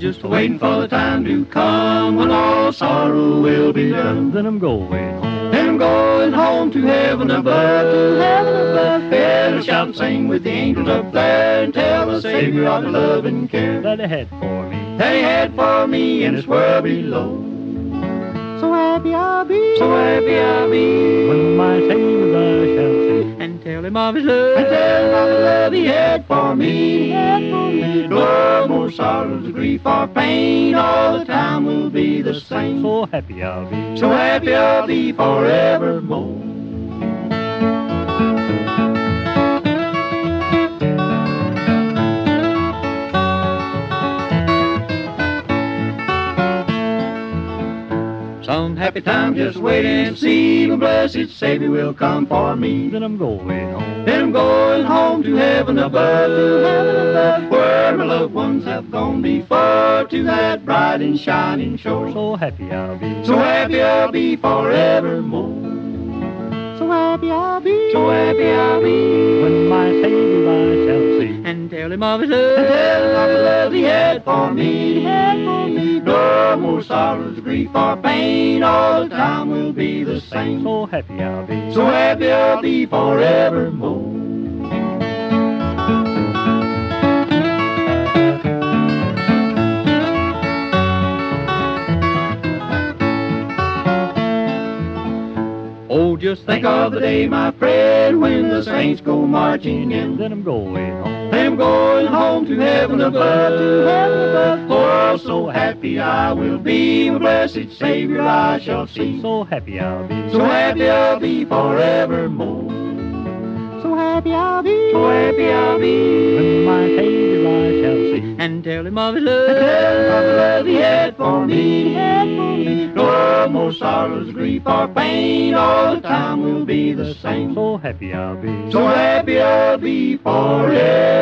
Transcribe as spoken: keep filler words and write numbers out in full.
just waiting for the time to come when all sorrow will be done. Then I'm going home. Then I'm going home to heaven above, to heaven above. And shout and sing with the angels up there and tell the Savior of the love and care That He had for me. that He had for me in this world below. So happy I'll be, So happy I'll be When my Savior I shall see. and tell him of his love, and tell him of the love He had for me. had for me. No more sorrows, grief, or pain. All the time will be the same. So happy I'll be. So happy I'll be forevermore. Some happy time just wait and see. My blessed Savior will come for me. Then I'm going home. Then I'm going home to heaven above, to heaven above, where my loved ones have gone before, to that bright and shining shore. So happy I'll be. So happy I'll be forevermore. So happy I'll be, So happy I'll be When my Savior I shall see. and tell him of his and love, tell him of the love He had for me. had for me. No more sorrows, grief, or pain. All the time will be the same. So happy I'll be. So happy I'll be forevermore. Oh, just think of the day, my friend, when the saints go marching in. Then I'm going home. I'm going home to heaven above, to heaven above. Oh, so happy I will be, my blessed Savior I shall see. So happy I'll be. So happy I'll be forevermore. So happy I'll be, So happy I'll be When my Savior I shall see. and tell him of his and love, tell him of the love He had for me. had for me. No more sorrows, grief, or pain. All the time will be the same. So happy I'll be. So happy I'll be forever.